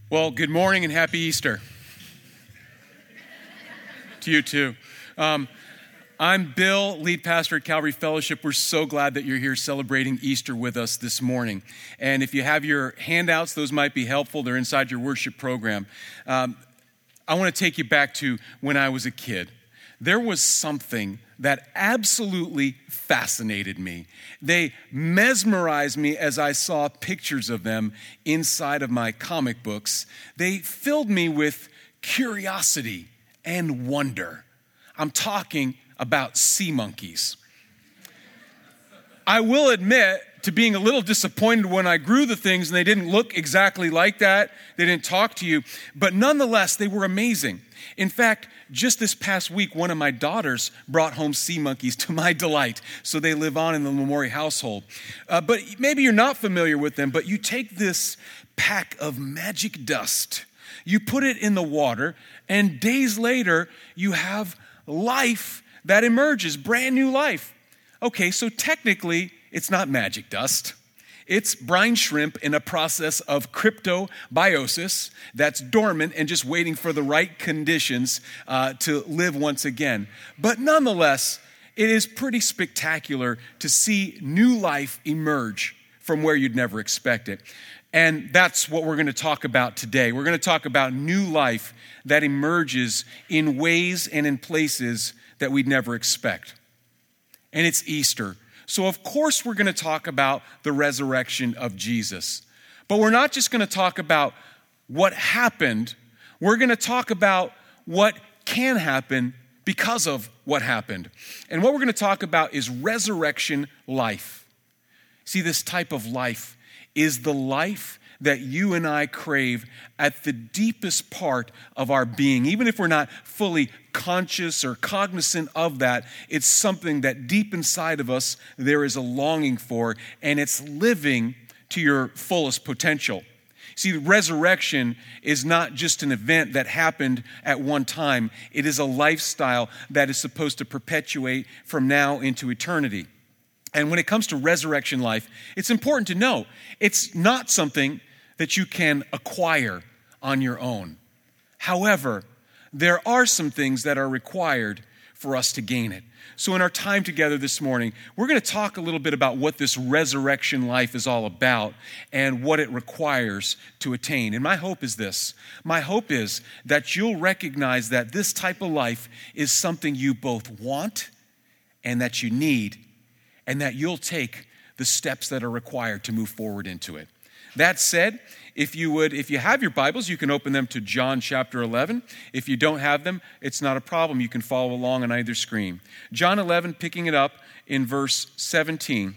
Well, good morning and happy Easter. To you too. I'm Bill, lead pastor at Calvary Fellowship. We're so glad that you're here celebrating Easter with us this morning. And if you have your handouts, those might be helpful. They're inside your worship program. I want to take you back to when I was a kid. There was something that absolutely fascinated me. They mesmerized me as I saw pictures of them inside of my comic books. They filled me with curiosity and wonder. I'm talking about sea monkeys. I will admit to being a little disappointed when I grew the things and they didn't look exactly like that. They didn't talk to you, but nonetheless, they were amazing. In fact, just this past week, one of my daughters brought home sea monkeys to my delight. So they live on in the Lamori household. But maybe you're not familiar with them, but you take this pack of magic dust, you put it in the water, and days later, you have life that emerges, brand new life. Okay, so technically, it's not magic dust. It's brine shrimp in a process of cryptobiosis that's dormant and just waiting for the right conditions to live once again. But nonetheless, it is pretty spectacular to see new life emerge from where you'd never expect it. And that's what we're going to talk about today. We're going to talk about new life that emerges in ways and in places that we'd never expect. And it's Easter. So of course we're going to talk about the resurrection of Jesus. But we're not just going to talk about what happened. We're going to talk about what can happen because of what happened. And what we're going to talk about is resurrection life. See, this type of life is the life that you and I crave at the deepest part of our being. Even if we're not fully conscious or cognizant of that, it's something that deep inside of us there is a longing for, and it's living to your fullest potential. See, the resurrection is not just an event that happened at one time. It is a lifestyle that is supposed to perpetuate from now into eternity. And when it comes to resurrection life, it's important to know it's not something that you can acquire on your own. However, there are some things that are required for us to gain it. So in our time together this morning, we're going to talk a little bit about what this resurrection life is all about and what it requires to attain. And my hope is this. My hope is that you'll recognize that this type of life is something you both want and that you need, and that you'll take the steps that are required to move forward into it. That said, if you have your Bibles, you can open them to John chapter 11. If you don't have them, it's not a problem. You can follow along on either screen. John 11, picking it up in verse 17.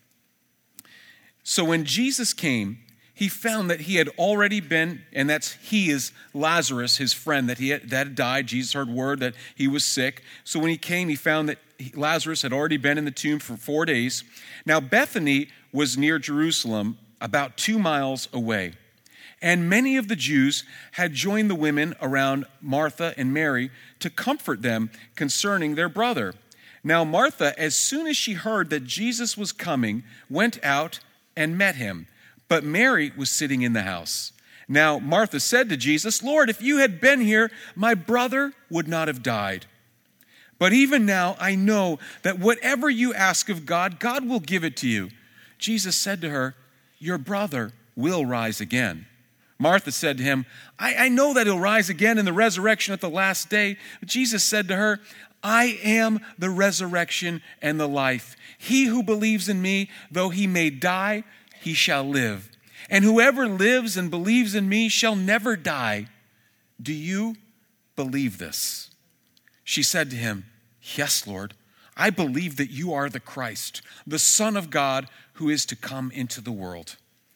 So when Jesus came, he found that he had already been, and he is Lazarus, his friend, that had died. Jesus heard word that he was sick. So when he came, he found that Lazarus had already been in the tomb for 4 days. Now Bethany was near Jerusalem, about 2 miles away. And many of the Jews had joined the women around Martha and Mary to comfort them concerning their brother. Now Martha, as soon as she heard that Jesus was coming, went out and met him. But Mary was sitting in the house. Now Martha said to Jesus, "Lord, if you had been here, my brother would not have died. But even now I know that whatever you ask of God, God will give it to you." Jesus said to her, "Your brother will rise again." Martha said to him, I know that he'll rise again in the resurrection at the last day. But Jesus said to her, "I am the resurrection and the life. He who believes in me, though he may die, he shall live. And whoever lives and believes in me shall never die. Do you believe this?" She said to him, "Yes, Lord. I believe that you are the Christ, the Son of God, who is to come into the world."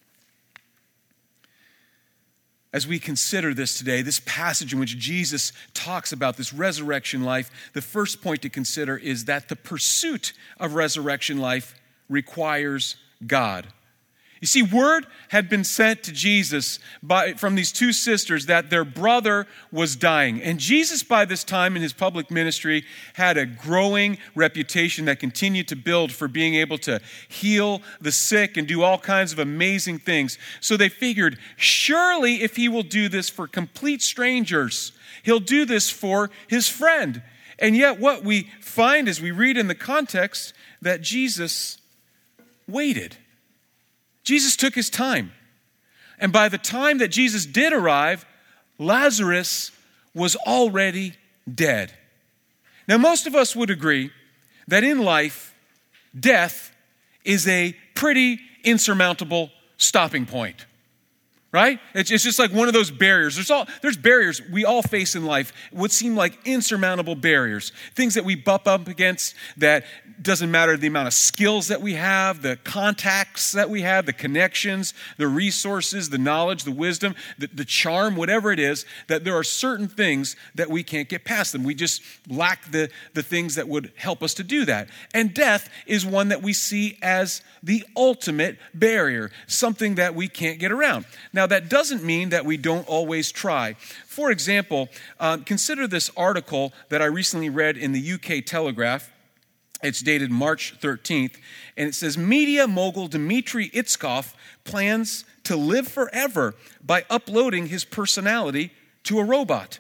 As we consider this today, this passage in which Jesus talks about this resurrection life, the first point to consider is that the pursuit of resurrection life requires God. You You see, word had been sent to Jesus from these two sisters that their brother was dying. And Jesus, by this time in his public ministry, had a growing reputation that continued to build for being able to heal the sick and do all kinds of amazing things. So they figured, surely if he will do this for complete strangers, he'll do this for his friend. And yet what we find as we read in the context that Jesus waited. Jesus took his time. And by the time that Jesus did arrive, Lazarus was already dead. Now, most of us would agree that in life, death is a pretty insurmountable stopping point. Right? It's just like one of those barriers. There's barriers we all face in life, would seem like insurmountable barriers. Things that we bump up against that doesn't matter the amount of skills that we have, the contacts that we have, the connections, the resources, the knowledge, the wisdom, the charm, whatever it is, that there are certain things that we can't get past them. We just lack the things that would help us to do that. And death is one that we see as the ultimate barrier, something that we can't get around. Now, that doesn't mean that we don't always try. For example, consider this article that I recently read in the UK Telegraph. It's dated March 13th, and it says, media mogul Dmitry Itskov plans to live forever by uploading his personality to a robot.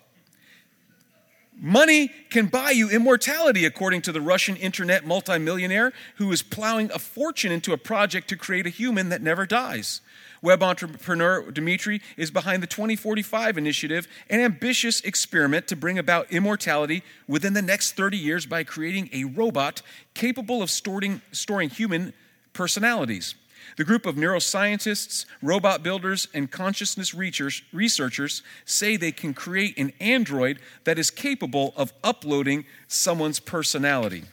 Money can buy you immortality, according to the Russian internet multimillionaire who is plowing a fortune into a project to create a human that never dies. Web entrepreneur Dmitry is behind the 2045 initiative, an ambitious experiment to bring about immortality within the next 30 years by creating a robot capable of storing human personalities. The group of neuroscientists, robot builders, and consciousness researchers say they can create an android that is capable of uploading someone's personality.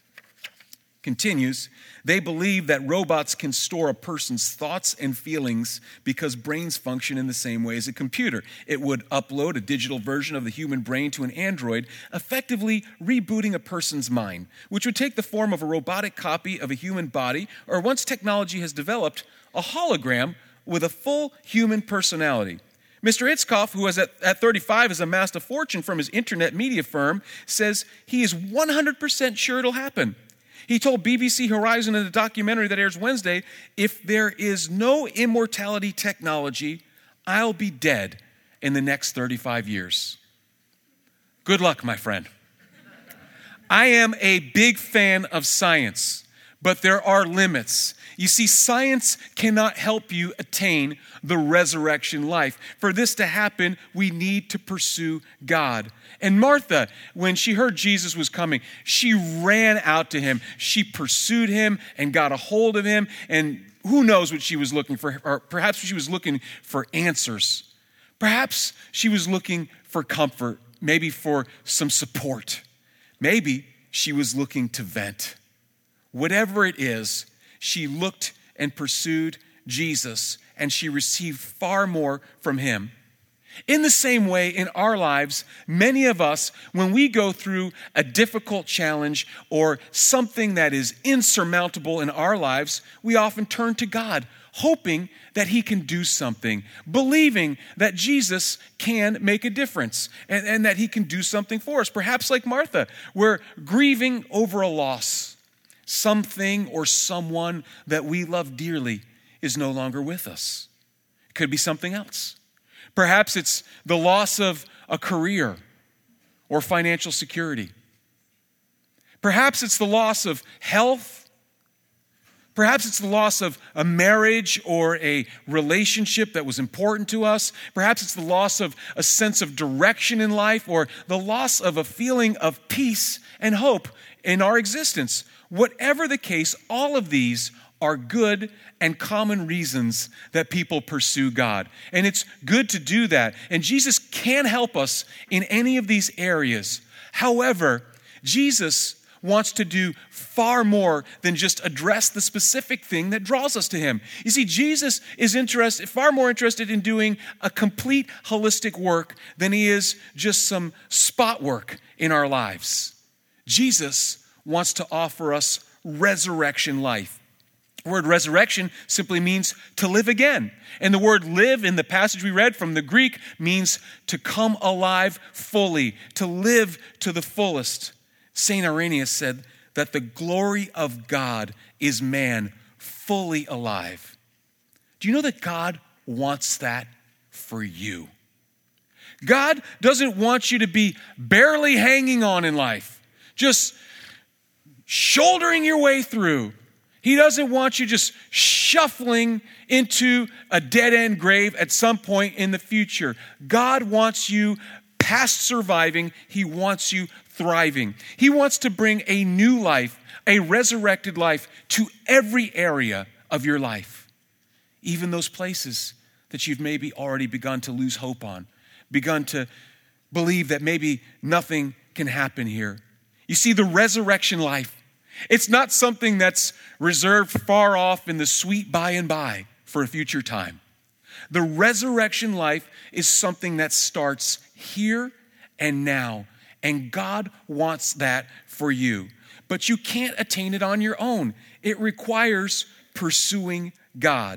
Continues, they believe that robots can store a person's thoughts and feelings because brains function in the same way as a computer. It would upload a digital version of the human brain to an android, effectively rebooting a person's mind, which would take the form of a robotic copy of a human body, or once technology has developed, a hologram with a full human personality. Mr. Itskov, who at 35 has amassed a fortune from his internet media firm, says he is 100% sure it'll happen. He told BBC Horizon in a documentary that airs Wednesday, if there is no immortality technology, I'll be dead in the next 35 years. Good luck, my friend. I am a big fan of science, but there are limits. You see, science cannot help you attain the resurrection life. For this to happen, we need to pursue God. And Martha, when she heard Jesus was coming, she ran out to him. She pursued him and got a hold of him. And who knows what she was looking for? Or perhaps she was looking for answers. Perhaps she was looking for comfort, maybe for some support. Maybe she was looking to vent. Whatever it is, she looked and pursued Jesus, and she received far more from him. In the same way, in our lives, many of us, when we go through a difficult challenge or something that is insurmountable in our lives, we often turn to God, hoping that he can do something, believing that Jesus can make a difference and that he can do something for us. Perhaps like Martha, we're grieving over a loss. Something or someone that we love dearly is no longer with us. It could be something else. Perhaps it's the loss of a career or financial security. Perhaps it's the loss of health. Perhaps it's the loss of a marriage or a relationship that was important to us. Perhaps it's the loss of a sense of direction in life or the loss of a feeling of peace and hope in our existence. Whatever the case, all of these are good and common reasons that people pursue God. And it's good to do that. And Jesus can help us in any of these areas. However, Jesus wants to do far more than just address the specific thing that draws us to him. You see, Jesus is far more interested in doing a complete holistic work than he is just some spot work in our lives. Jesus wants to offer us resurrection life. The word resurrection simply means to live again. And the word live in the passage we read from the Greek means to come alive fully, to live to the fullest. St. Irenaeus said that the glory of God is man fully alive. Do you know that God wants that for you? God doesn't want you to be barely hanging on in life, just shouldering your way through. He doesn't want you just shuffling into a dead-end grave at some point in the future. God wants you past surviving. He wants you thriving. He wants to bring a new life, a resurrected life, to every area of your life. Even those places that you've maybe already begun to lose hope on, begun to believe that maybe nothing can happen here. You see, the resurrection life, it's not something that's reserved far off in the sweet by and by for a future time. The resurrection life is something that starts here and now, and God wants that for you. But you can't attain it on your own. It requires pursuing God.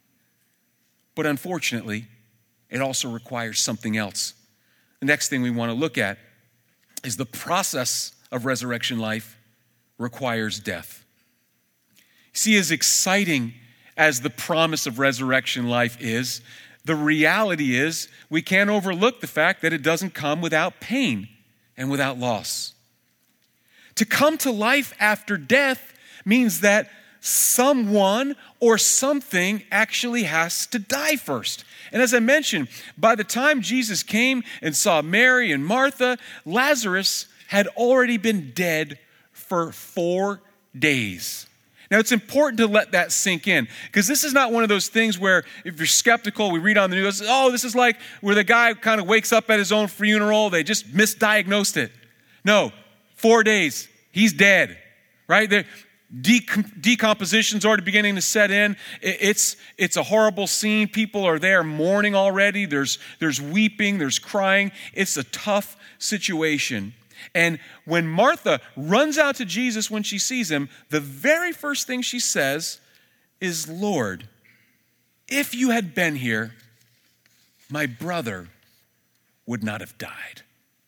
But unfortunately, it also requires something else. The next thing we want to look at is the process of resurrection life requires death. See, as exciting as the promise of resurrection life is, the reality is we can't overlook the fact that it doesn't come without pain and without loss. To come to life after death means that someone or something actually has to die first. And as I mentioned, by the time Jesus came and saw Mary and Martha, Lazarus had already been dead for 4 days. Now, it's important to let that sink in, because this is not one of those things where if you're skeptical, we read on the news, oh, this is like where the guy kind of wakes up at his own funeral, they just misdiagnosed it. No, 4 days, he's dead, right? Decomposition's already beginning to set in. It's a horrible scene. People are there mourning already. There's weeping, there's crying. It's a tough situation. And when Martha runs out to Jesus when she sees him, the very first thing she says is, Lord, if you had been here, my brother would not have died.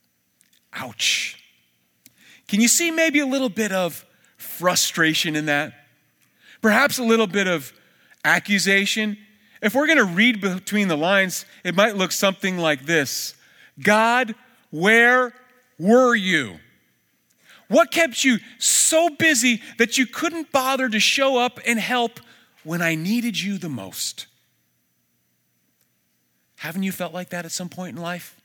Ouch. Can you see maybe a little bit of frustration in that? Perhaps a little bit of accusation? If we're going to read between the lines, it might look something like this. God, where were you? What kept you so busy that you couldn't bother to show up and help when I needed you the most? Haven't you felt like that at some point in life?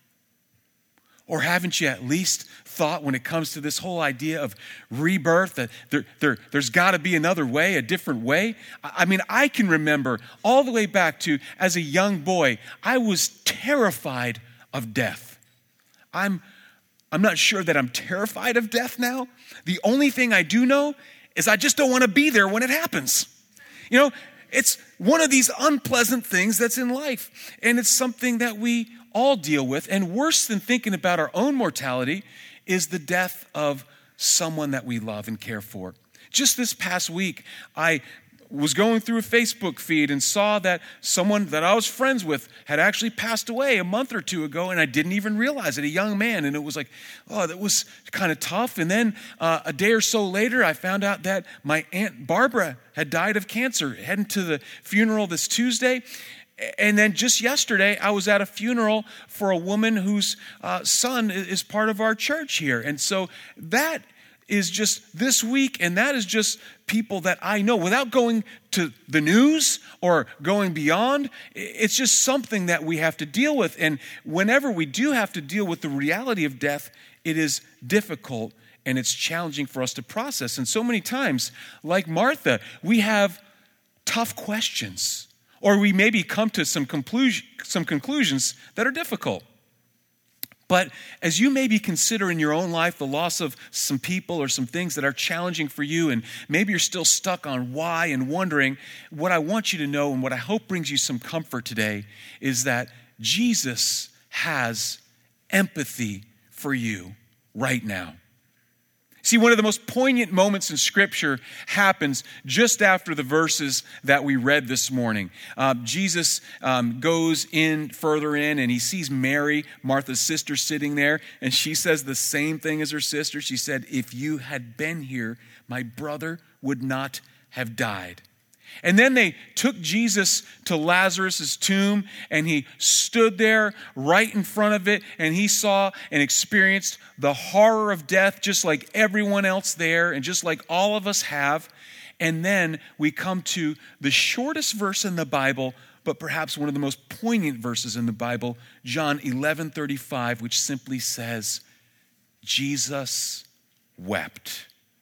Or haven't you at least thought when it comes to this whole idea of rebirth that there's got to be another way, a different way? I mean, I can remember all the way back to as a young boy, I was terrified of death. I'm not sure that I'm terrified of death now. The only thing I do know is I just don't want to be there when it happens. You know, it's one of these unpleasant things that's in life. And it's something that we all deal with. And worse than thinking about our own mortality is the death of someone that we love and care for. Just this past week, I was going through a Facebook feed and saw that someone that I was friends with had actually passed away a month or two ago, and I didn't even realize it, a young man. And it was like, oh, that was kind of tough. And then a day or so later, I found out that my Aunt Barbara had died of cancer, heading to the funeral this Tuesday. And then just yesterday, I was at a funeral for a woman whose son is part of our church here. And so that is just this week, and that is just people that I know. Without going to the news or going beyond, it's just something that we have to deal with. And whenever we do have to deal with the reality of death, it is difficult and it's challenging for us to process. And so many times, like Martha, we have tough questions, or we maybe come to some conclusions that are difficult. But as you maybe consider in your own life the loss of some people or some things that are challenging for you, and maybe you're still stuck on why and wondering, what I want you to know and what I hope brings you some comfort today is that Jesus has empathy for you right now. See, one of the most poignant moments in Scripture happens just after the verses that we read this morning. Jesus goes in further in, and he sees Mary, Martha's sister, sitting there, and she says the same thing as her sister. She said, "If you had been here, my brother would not have died." And then they took Jesus to Lazarus' tomb, and he stood there right in front of it, and he saw and experienced the horror of death just like everyone else there and just like all of us have. And then we come to the shortest verse in the Bible, but perhaps one of the most poignant verses in the Bible, John 11:35, which simply says, Jesus wept.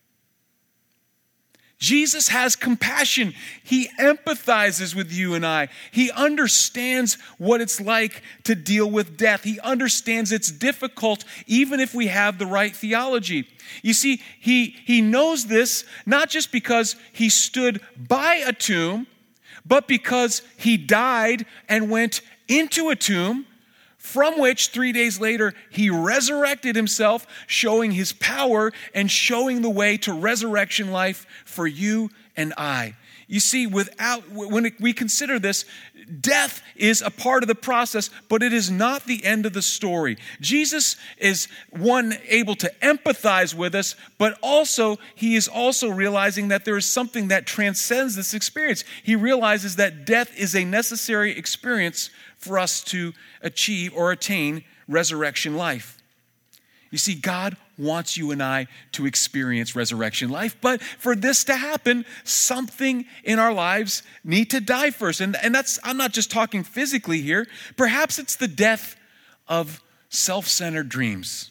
Jesus has compassion. He empathizes with you and I. He understands what it's like to deal with death. He understands it's difficult even if we have the right theology. You see, he knows this not just because he stood by a tomb, but because he died and went into a tomb, from which 3 days later he resurrected himself, showing his power and showing the way to resurrection life for you and I. You see, when we consider this, death is a part of the process, but it is not the end of the story. Jesus is one able to empathize with us, but also he is also realizing that there is something that transcends this experience. He realizes that death is a necessary experience for us to achieve or attain resurrection life. You see, God wants you and I to experience resurrection life, but for this to happen, something in our lives need to die first. And that's, I'm not just talking physically here. Perhaps it's the death of self-centered dreams.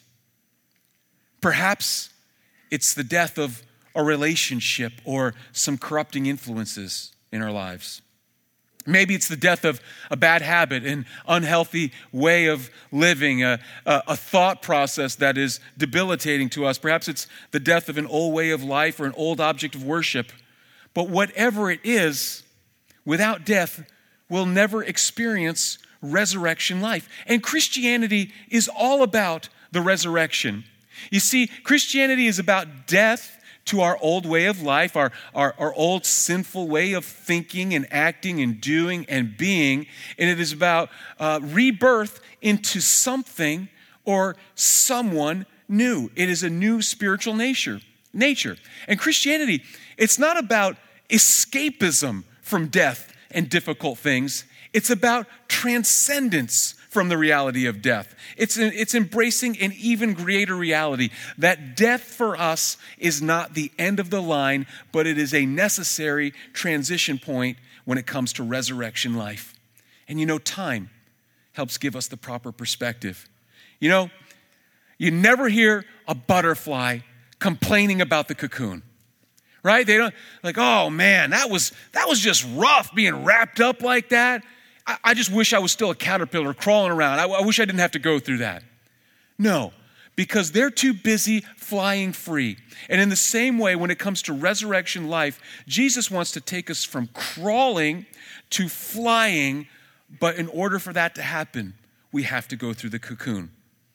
Perhaps it's the death of a relationship or some corrupting influences in our lives. Maybe it's the death of a bad habit, an unhealthy way of living, a thought process that is debilitating to us. Perhaps it's the death of an old way of life or an old object of worship. But whatever it is, without death, we'll never experience resurrection life. And Christianity is all about the resurrection. You see, Christianity is about death to our old way of life, our old sinful way of thinking and acting and doing and being. And it is about rebirth into something or someone new. It is a new spiritual nature. And Christianity, it's not about escapism from death and difficult things. It's about transcendence from the reality of death. It's embracing an even greater reality that death for us is not the end of the line, but it is a necessary transition point when it comes to resurrection life. And you know, time helps give us the proper perspective. You know, you never hear a butterfly complaining about the cocoon, right? They don't like, oh man, that was just rough being wrapped up like that. I just wish I was still a caterpillar crawling around. I wish I didn't have to go through that. No, because they're too busy flying free. And in the same way, when it comes to resurrection life, Jesus wants to take us from crawling to flying, but in order for that to happen, we have to go through the cocoon.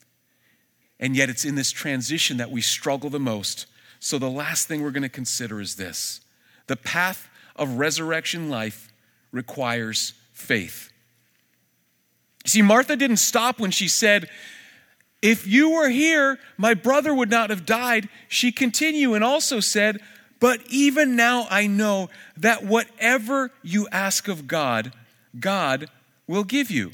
And yet it's in this transition that we struggle the most. So the last thing we're going to consider is this. The path of resurrection life requires faith. See, Martha didn't stop when she said, if you were here, my brother would not have died. She continued and also said, but even now I know that whatever you ask of God, God will give you.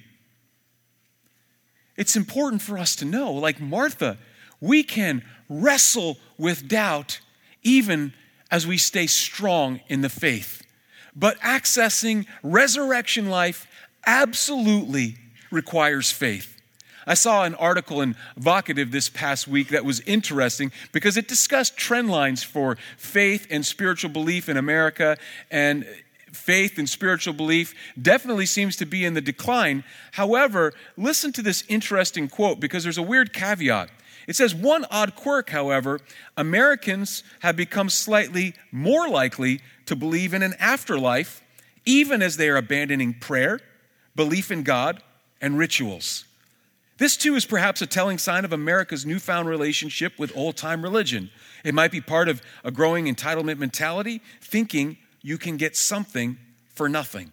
It's important for us to know, like Martha, we can wrestle with doubt even as we stay strong in the faith. But accessing resurrection life absolutely requires faith. I saw an article in Vocative this past week that was interesting because it discussed trend lines for faith and spiritual belief in America, and faith and spiritual belief definitely seems to be in the decline. However, listen to this interesting quote because there's a weird caveat. It says, one odd quirk, however, Americans have become slightly more likely to believe in an afterlife, even as they are abandoning prayer, belief in God, and rituals. This too is perhaps a telling sign of America's newfound relationship with old-time religion. It might be part of a growing entitlement mentality, thinking you can get something for nothing.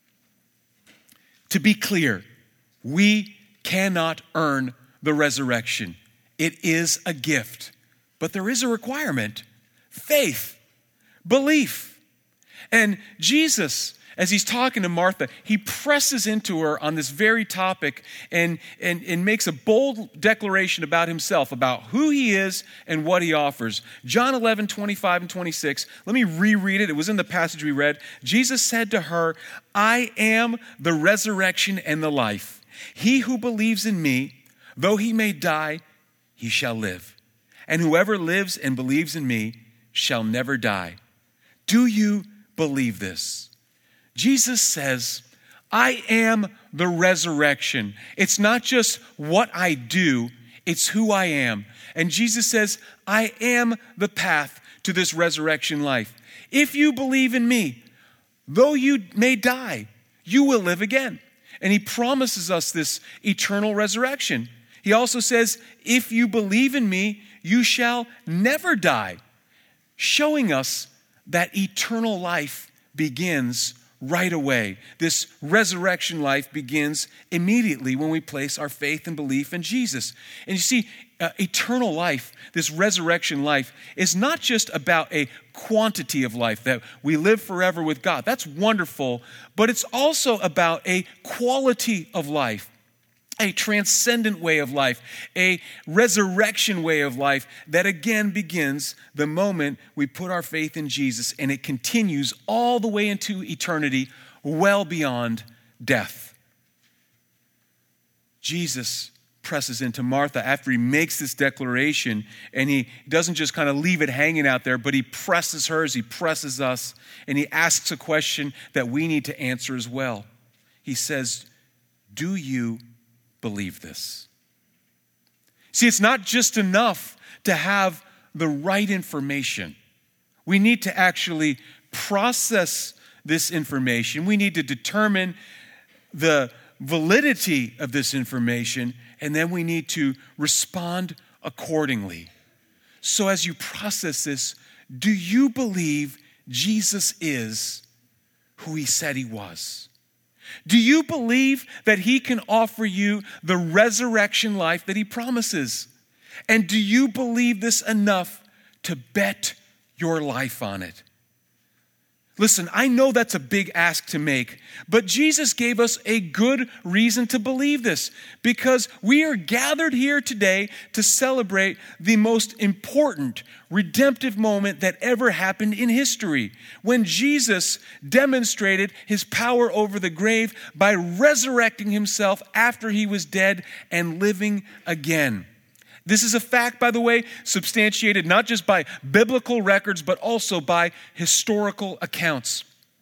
To be clear, we cannot earn the resurrection. It is a gift, but there is a requirement: faith, belief. And Jesus, as he's talking to Martha, he presses into her on this very topic and makes a bold declaration about himself, about who he is and what he offers. John 11, 25 and 26. Let me reread it. It was in the passage we read. Jesus said to her, "I am the resurrection and the life. He who believes in me, though he may die, he shall live. And whoever lives and believes in me shall never die." Do you believe this? Jesus says, I am the resurrection. It's not just what I do, it's who I am. And Jesus says, I am the path to this resurrection life. If you believe in me, though you may die, you will live again. And he promises us this eternal resurrection. He also says, if you believe in me, you shall never die, showing us that eternal life begins right away. This resurrection life begins immediately when we place our faith and belief in Jesus. And you see, eternal life, this resurrection life, is not just about a quantity of life, that we live forever with God. That's wonderful, but it's also about a quality of life, a transcendent way of life, a resurrection way of life that again begins the moment we put our faith in Jesus, and it continues all the way into eternity, well beyond death. Jesus presses into Martha after he makes this declaration, and he doesn't just kind of leave it hanging out there, but he presses her as he presses us, and he asks a question that we need to answer as well. He says, do you believe this? See, it's not just enough to have the right information. We need to actually process this information. We need to determine the validity of this information, and then we need to respond accordingly. So as you process this, do you believe Jesus is who he said he was? Do you believe that he can offer you the resurrection life that he promises? And do you believe this enough to bet your life on it? Listen, I know that's a big ask to make, but Jesus gave us a good reason to believe this, because we are gathered here today to celebrate the most important redemptive moment that ever happened in history, when Jesus demonstrated his power over the grave by resurrecting himself after he was dead and living again. This is a fact, by the way, substantiated not just by biblical records, but also by historical accounts.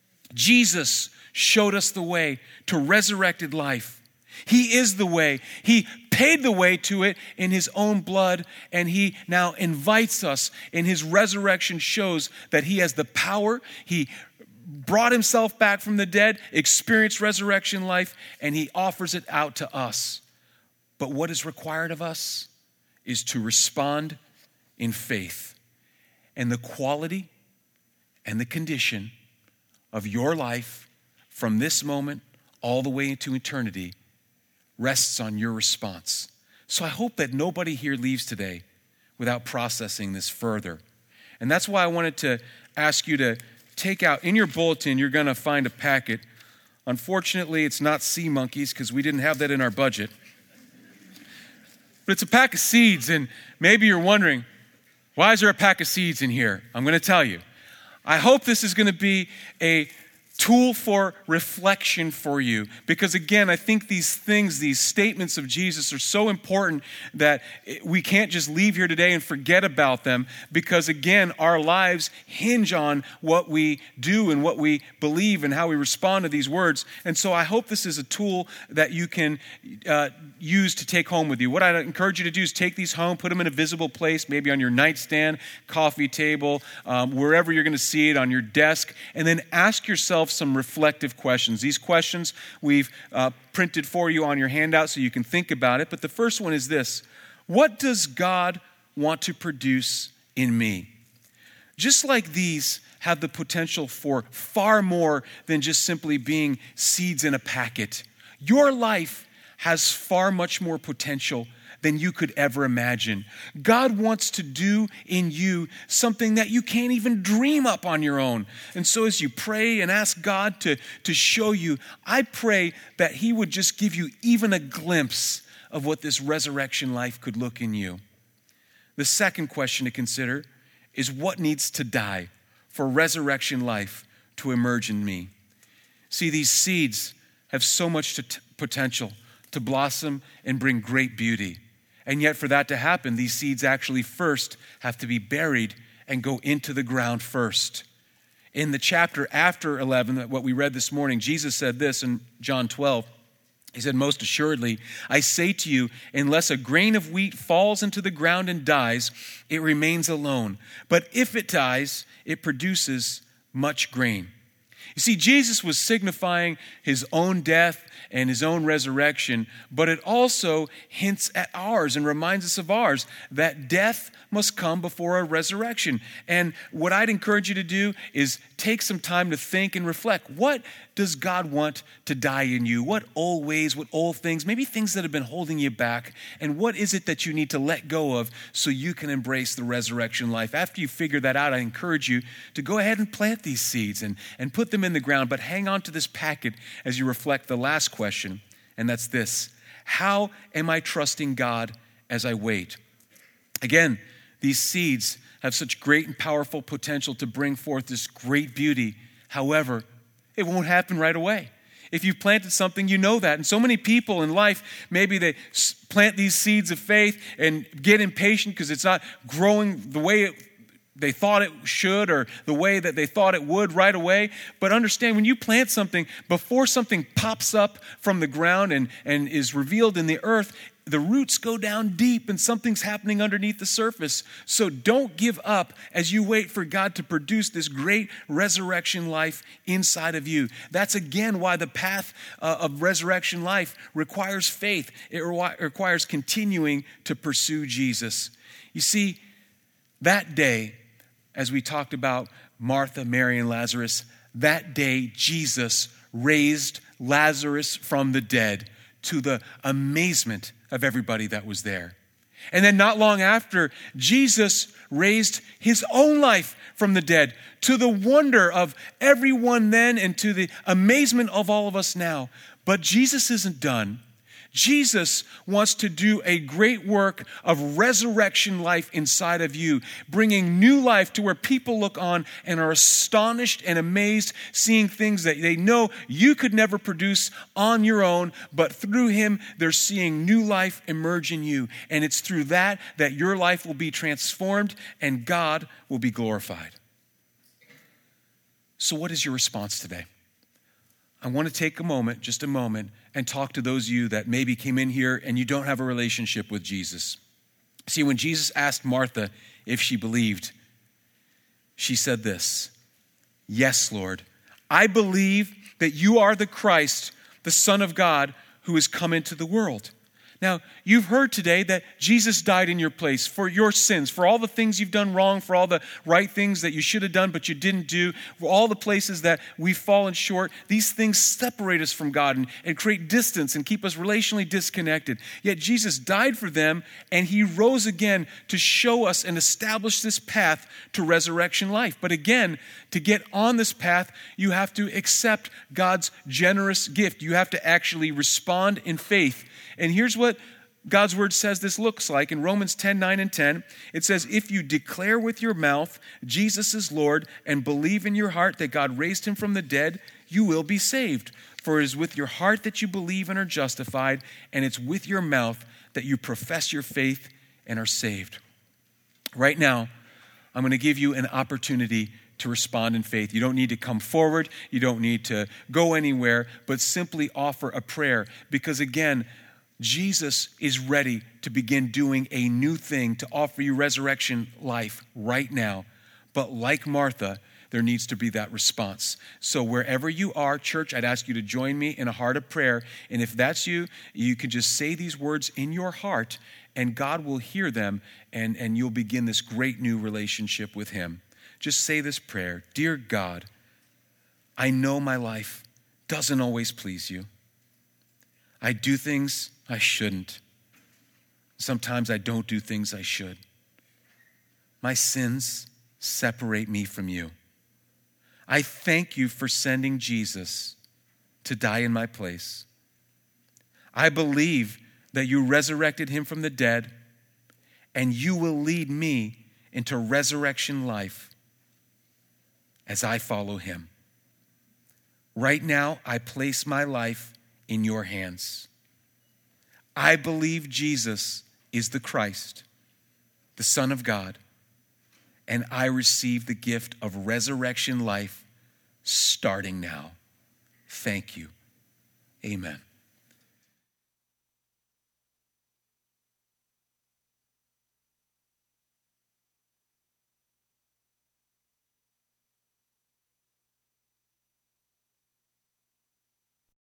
Jesus showed us the way to resurrected life. He is the way. He paid the way to it in his own blood, and he now invites us, and his resurrection shows that he has the power. He brought himself back from the dead, experienced resurrection life, and he offers it out to us. But what is required of us is to respond in faith. And the quality and the condition of your life from this moment all the way into eternity rests on your response. So I hope that nobody here leaves today without processing this further. And that's why I wanted to ask you to take out, in your bulletin, you're going to find a packet. Unfortunately, it's not sea monkeys because we didn't have that in our budget. But it's a pack of seeds, and maybe you're wondering, why is there a pack of seeds in here? I'm going to tell you. I hope this is going to be a tool for reflection for you, because again, I think these things, these statements of Jesus are so important that we can't just leave here today and forget about them, because again, our lives hinge on what we do and what we believe and how we respond to these words. And so I hope this is a tool that you can use to take home with you. What I'd encourage you to do is take these home, put them in a visible place, maybe on your nightstand, coffee table, wherever you're going to see it, on your desk, and then ask yourself yourself some reflective questions. These questions we've printed for you on your handout so you can think about it. But the first one is this: what does God want to produce in me? Just like these have the potential for far more than just simply being seeds in a packet, your life has far much more potential than you could ever imagine. God wants to do in you something that you can't even dream up on your own. And so as you pray and ask God to show you, I pray that he would just give you even a glimpse of what this resurrection life could look in you. The second question to consider is what needs to die for resurrection life to emerge in me. See, these seeds have so much potential to blossom and bring great beauty. And yet for that to happen, these seeds actually first have to be buried and go into the ground first. In the chapter after 11, what we read this morning, Jesus said this in John 12. He said, "Most assuredly, I say to you, unless a grain of wheat falls into the ground and dies, it remains alone. But if it dies, it produces much grain." You see, Jesus was signifying his own death and his own resurrection, but it also hints at ours and reminds us of ours, that death must come before a resurrection. And what I'd encourage you to do is take some time to think and reflect. What does God want to die in you? What old ways, what old things, maybe things that have been holding you back? And what is it that you need to let go of so you can embrace the resurrection life? After you figure that out, I encourage you to go ahead and plant these seeds and put them in the ground, but hang on to this packet as you reflect the last question, and that's this: how am I trusting God as I wait? Again, these seeds have such great and powerful potential to bring forth this great beauty. However, it won't happen right away. If you've planted something, you know that. And so many people in life, maybe they plant these seeds of faith and get impatient because it's not growing the way they thought it should or the way that they thought it would right away. But understand, when you plant something, before something pops up from the ground and is revealed in the earth, the roots go down deep and something's happening underneath the surface. So don't give up as you wait for God to produce this great resurrection life inside of you. That's again why the path of resurrection life requires faith. It requires continuing to pursue Jesus. You see, that day, as we talked about Martha, Mary, and Lazarus, that day Jesus raised Lazarus from the dead, to the amazement of everybody that was there. And then not long after, Jesus raised his own life from the dead, to the wonder of everyone then and to the amazement of all of us now. But Jesus isn't done. Jesus wants to do a great work of resurrection life inside of you, bringing new life to where people look on and are astonished and amazed, seeing things that they know you could never produce on your own, but through him, they're seeing new life emerge in you. And it's through that your life will be transformed and God will be glorified. So what is your response today? I want to take just a moment, and talk to those of you that maybe came in here and you don't have a relationship with Jesus. See, when Jesus asked Martha if she believed, she said this: "Yes, Lord, I believe that you are the Christ, the Son of God, who has come into the world." Now, you've heard today that Jesus died in your place for your sins, for all the things you've done wrong, for all the right things that you should have done but you didn't do, for all the places that we've fallen short. These things separate us from God and create distance and keep us relationally disconnected. Yet Jesus died for them, and he rose again to show us and establish this path to resurrection life. But again, to get on this path, you have to accept God's generous gift. You have to actually respond in faith. And here's what God's word says this looks like. In Romans 10, 9 and 10, it says, "If you declare with your mouth Jesus is Lord and believe in your heart that God raised him from the dead, you will be saved. For it is with your heart that you believe and are justified, and it's with your mouth that you profess your faith and are saved." Right now, I'm going to give you an opportunity to respond in faith. You don't need to come forward. You don't need to go anywhere, but simply offer a prayer. Because again, Jesus is ready to begin doing a new thing to offer you resurrection life right now. But like Martha, there needs to be that response. So wherever you are, church, I'd ask you to join me in a heart of prayer. And if that's you, you can just say these words in your heart, and God will hear them, and you'll begin this great new relationship with him. Just say this prayer. Dear God, I know my life doesn't always please you. I do things I shouldn't. Sometimes I don't do things I should. My sins separate me from you. I thank you for sending Jesus to die in my place. I believe that you resurrected him from the dead, and you will lead me into resurrection life as I follow him. Right now, I place my life in your hands. I believe Jesus is the Christ, the Son of God, and I receive the gift of resurrection life starting now. Thank you. Amen.